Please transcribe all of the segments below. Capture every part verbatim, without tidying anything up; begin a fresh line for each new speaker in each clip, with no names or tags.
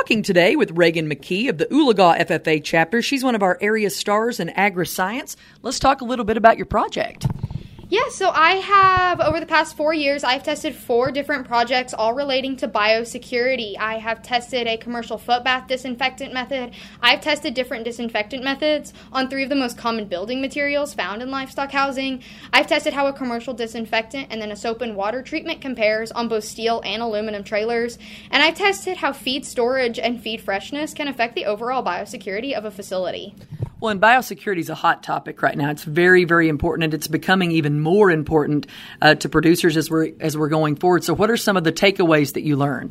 talking today with Reagan McKee of the Oologah F F A chapter. She's one of our area stars in agri-science. Let's talk a little bit about your project.
Yeah, so I have, over the past four years, I've tested four different projects, all relating to biosecurity. I have tested a commercial foot bath disinfectant method. I've tested different disinfectant methods on three of the most common building materials found in livestock housing. I've tested how a commercial disinfectant and then a soap and water treatment compares on both steel and aluminum trailers. And I've tested how feed storage and feed freshness can affect the overall biosecurity of a facility.
Well, and biosecurity is a hot topic right now. It's very, very important, and it's becoming even more important uh, to producers as we're as we're going forward. So what are some of the takeaways that you learned?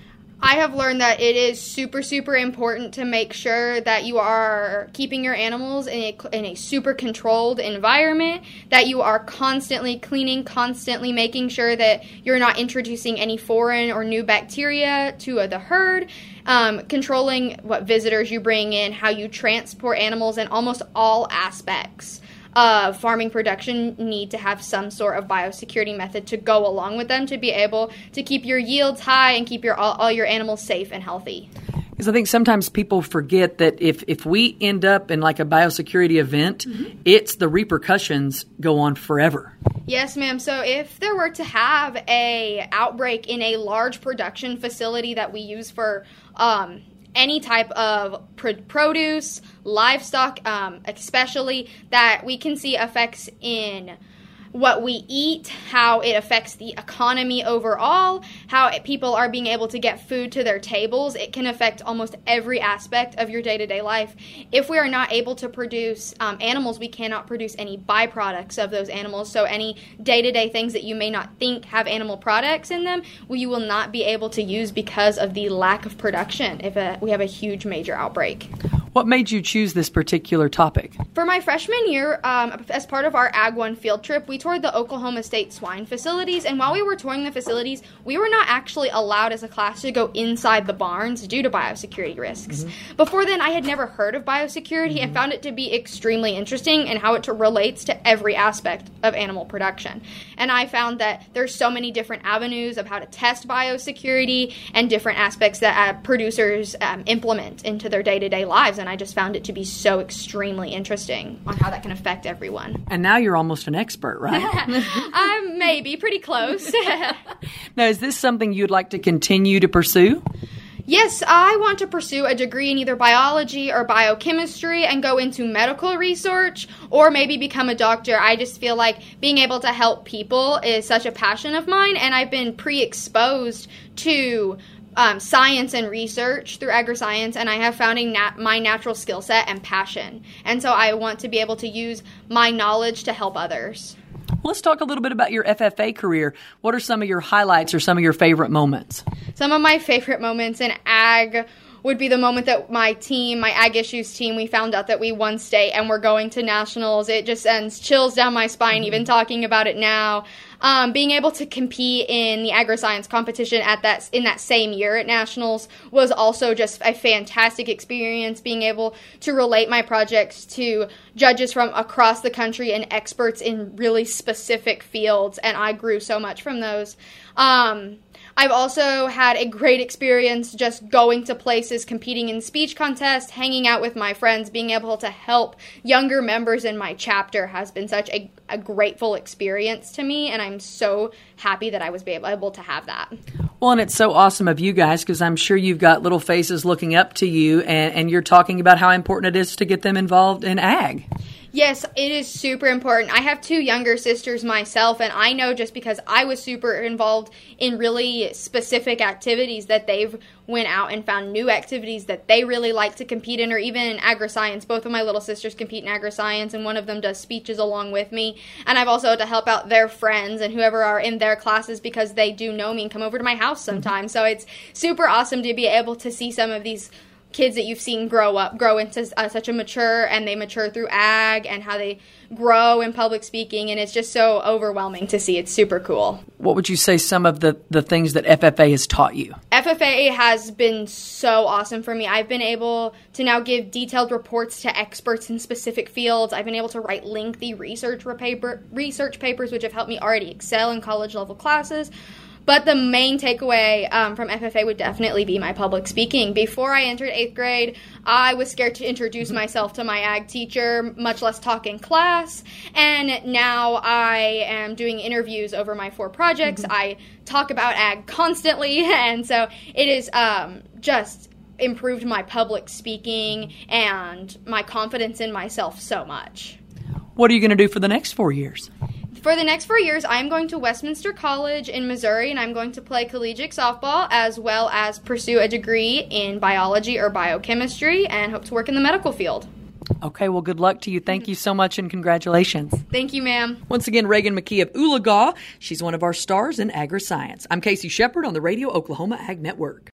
I have learned that it is super, super important to make sure that you are keeping your animals in a, in a super controlled environment, that you are constantly cleaning, constantly making sure that you're not introducing any foreign or new bacteria to uh, the herd, um, controlling what visitors you bring in, how you transport animals, and almost all aspects of farming production need to have some sort of biosecurity method to go along with them to be able to keep your yields high and keep your all, all your animals safe and healthy.
Because I think sometimes people forget that if, if we end up in like a biosecurity event, mm-hmm. it's the repercussions go on forever.
Yes, ma'am. So if there were to have a outbreak in a large production facility that we use for um, any type of pr- produce, livestock, um, especially, that we can see effects in what we eat, how it affects the economy overall, how it, people are being able to get food to their tables. It can affect almost every aspect of your day-to-day life. If we are not able to produce um, animals, we cannot produce any byproducts of those animals. So any day-to-day things that you may not think have animal products in them, we will not be able to use because of the lack of production if a, we have a huge major outbreak.
What made you choose this particular topic?
For my freshman year, um, as part of our Ag one field trip, we toured the Oklahoma State swine facilities, and while we were touring the facilities, we were not actually allowed as a class to go inside the barns due to biosecurity risks. Mm-hmm. Before then, I had never heard of biosecurity mm-hmm. and found it to be extremely interesting and how it relates to every aspect of animal production. And I found that there's so many different avenues of how to test biosecurity and different aspects that uh, producers um, implement into their day-to-day lives. And I just found it to be so extremely interesting on how that can affect everyone.
And now you're almost an expert, right?
I'm maybe pretty close.
Now, is this something you'd like to continue to pursue?
Yes, I want to pursue a degree in either biology or biochemistry and go into medical research or maybe become a doctor. I just feel like being able to help people is such a passion of mine, and I've been pre-exposed to Um, science and research through agri-science, and I have found a nat- my natural skill set and passion. And so I want to be able to use my knowledge to help others.
Let's talk a little bit about your F F A career. What are some of your highlights or some of your favorite moments?
Some of my favorite moments in ag would be the moment that my team, my Ag Issues team, we found out that we won state and we're going to nationals. It just sends chills down my spine mm-hmm. even talking about it now. Um, being able to compete in the agri-science competition at that in that same year at nationals was also just a fantastic experience. Being able to relate my projects to judges from across the country and experts in really specific fields, and I grew so much from those. Um, I've also had a great experience just going to places, competing in speech contests, hanging out with my friends, being able to help younger members in my chapter has been such a, a grateful experience to me, and I'm so happy that I was able to have that.
Well, and it's so awesome of you guys because I'm sure you've got little faces looking up to you, and, and you're talking about how important it is to get them involved in ag.
Yes, it is super important. I have two younger sisters myself, and I know just because I was super involved in really specific activities that they've went out and found new activities that they really like to compete in, or even in agri-science. Both of my little sisters compete in agri-science, and one of them does speeches along with me. And I've also had to help out their friends and whoever are in their classes because they do know me and come over to my house sometimes. Mm-hmm. So it's super awesome to be able to see some of these kids that you've seen grow up, grow into uh, such a mature, and they mature through ag, and how they grow in public speaking, and it's just so overwhelming to see. It's super cool.
What would you say some of the, the things that F F A has taught you?
F F A has been so awesome for me. I've been able to now give detailed reports to experts in specific fields. I've been able to write lengthy research paper, research papers, which have helped me already excel in college-level classes. But the main takeaway um, from F F A would definitely be my public speaking. Before I entered eighth grade, I was scared to introduce myself to my ag teacher, much less talk in class. And now I am doing interviews over my four projects. Mm-hmm. I talk about ag constantly, and so it is um, just improved my public speaking and my confidence in myself so much.
What are you going to do for the next four years?
For the next four years, I'm going to Westminster College in Missouri, and I'm going to play collegiate softball as well as pursue a degree in biology or biochemistry and hope to work in the medical field.
Okay, well, good luck to you. Thank you so much, and congratulations.
Thank you, ma'am.
Once again, Reagan McKee of Oologah. She's one of our stars in agri-science. I'm Casey Shepard on the Radio Oklahoma Ag Network.